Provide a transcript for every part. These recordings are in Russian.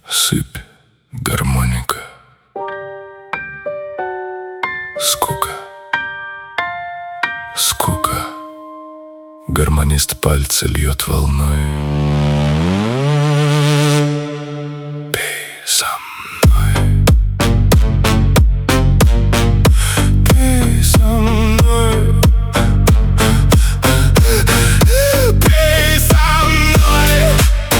Сыпь, гармоника. Скука, скука. Гармонист пальцы льет волной. Пей со мной. Пей со мной. Пей со мной.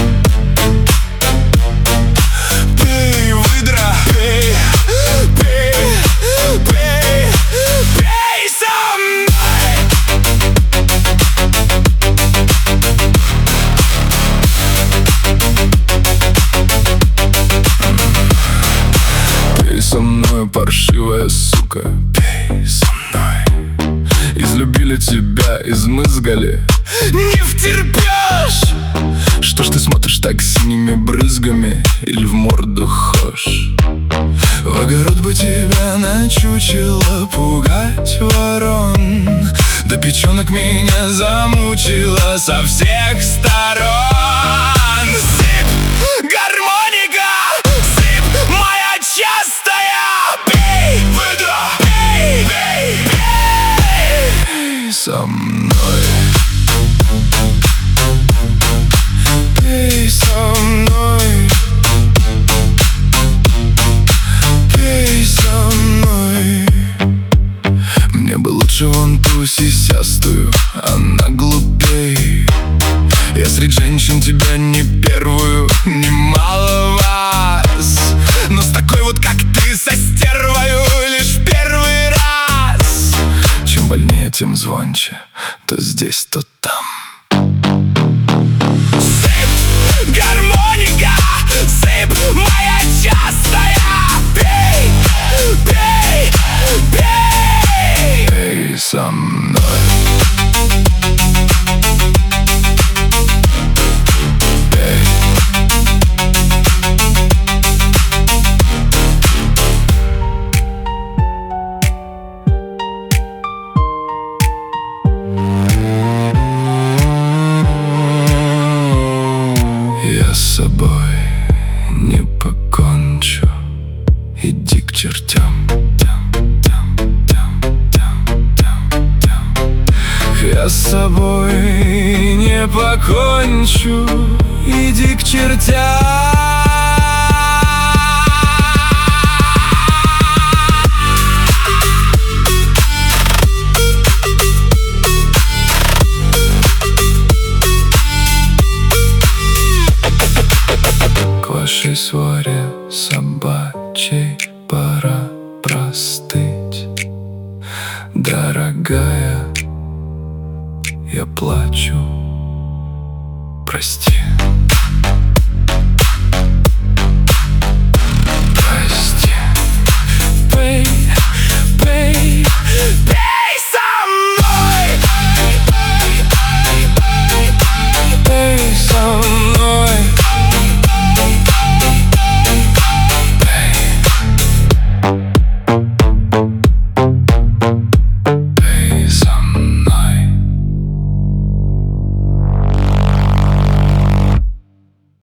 Пей, выдра. Пей, пей, пей. Пей со мной. Пей со мной, паршивая сука. Пей со мной. Излюбили тебя, измызгали. Не втерпешь. Что ж ты смотришь так синими брызгами? Или в морду хошь? В огород бы тебя начучило пугать ворон. Да печенок меня замучила со всех сторон. Сыпь, гармоника, сыпь, моя частая. Пей, выдра, пей, пей, пей. Пей со мной. Пей со мной. Пей со мной. Мне бы лучше вон ту сисястую, она глупей. Я среди женщин тебя не первую, немало вас. Но с такой вот, как ты, со стервою лишь в первый раз. Чем больнее, тем звонче, то здесь, то там. Сыпь, гармоника, сыпь, моя частая. Пей, пей, пей. Пей со мной. Пей. Я с собой не покончу. Иди к чертям. Я с собой не покончу. Иди к чертям. К вашей своре собачьей пора простыть. Дорогая, я плачу, прости.